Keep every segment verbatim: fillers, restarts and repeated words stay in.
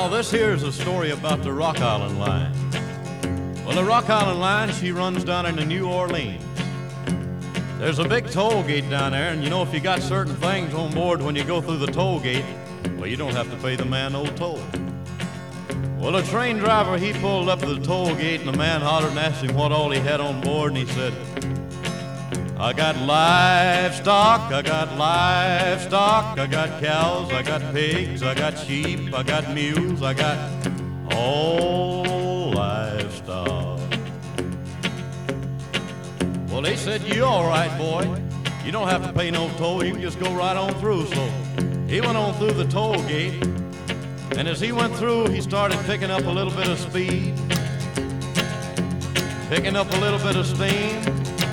Now, this here is a story about the Rock Island Line. Well, the Rock Island Line, she runs down into New Orleans. There's a big toll gate down there, and you know, if you got certain things on board when you go through the toll gate, well, you don't have to pay the man no toll. Well, the train driver, he pulled up to the toll gate, and the man hollered and asked him what all he had on board, and he said, I got livestock, I got livestock, I got cows, I got pigs, I got sheep, I got mules, I got all livestock. Well, they said, you all right, boy. You don't have to pay no toll, you can just go right on through. So he went on through the toll gate, and as he went through, he started picking up a little bit of speed, picking up a little bit of steam.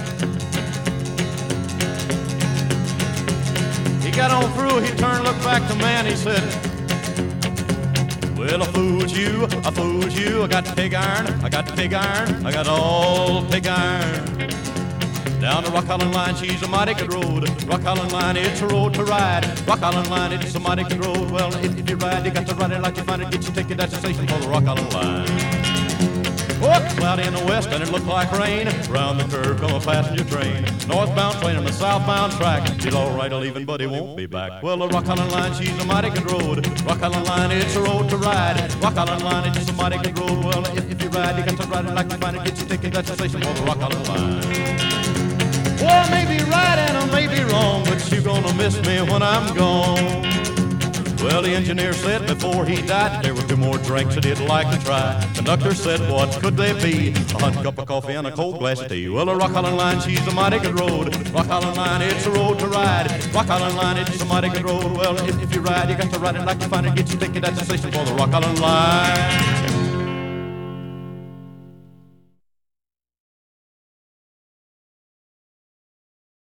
He got on through, he turned, looked back to man, he said, well, I fooled you, I fooled you, I got pig iron, I got pig iron, I got all pig iron. Down the Rock Island Line, she's a mighty good road. Rock Island Line, it's a road to ride. Rock Island Line, it's a mighty good road. Well, if, if you ride, you got to ride it like you find it. Get your ticket at the station for the Rock Island Line. Oh, it's cloudy in the west and it looked like rain. Round the curve come a passenger train. Northbound train on the southbound track. He's all right leaving, but he won't be back. Well, the Rock Island Line, she's a mighty good road. Rock Island Line, it's a road to ride. Rock Island Line, it's a mighty good road. Well, if, if you ride, you got to ride it like you find it. Get your ticket at the station for the Rock Island Line. Well, I may be right and I may be wrong, but you're gonna miss me when I'm gone. Well, the engineer said before he died there were two more drinks that he'd like to try. Conductor said, what could they be? A hot cup of coffee and a cold glass of tea. Well, the Rock Island Line, she's a mighty good road. Rock Island Line, it's a road to ride. Rock Island Line, it's a mighty good road. Well, if, if you ride, you got to ride it like you find it. Get your ticket at the station for the Rock Island Line.